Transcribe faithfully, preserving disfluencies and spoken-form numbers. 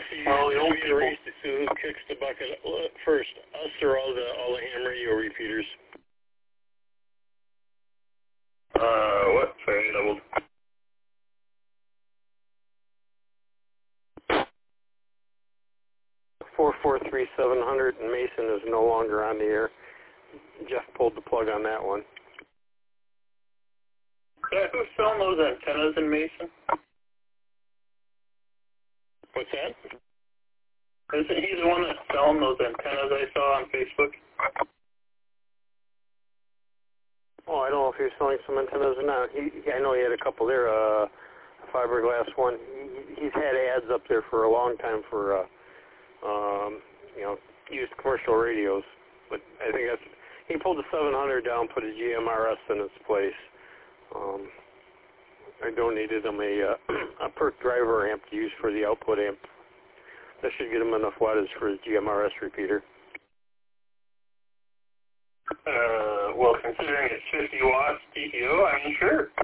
see, Well, the old we people. race to see who kicks the bucket first, us or all the all the ham radio repeaters. Uh, what? Sorry, I doubled. four four three seven hundred and Mason is no longer on the air. Jeff pulled the plug on that one. Yeah, who's selling those antennas in Mason? What's that? Isn't he the one that's selling those antennas I saw on Facebook? Oh, I don't know if he was selling some antennas or not. He, I know he had a couple there, uh, a fiberglass one. He, he's had ads up there for a long time for, uh, um, you know, used commercial radios. But I think that's, he pulled the seven hundred down, put a G M R S in its place. Um, I donated him a, uh, a PERC driver amp to use for the output amp. That should get him enough wattage for his G M R S repeater. Uh, well, considering it's fifty watts T P O, I mean, sure.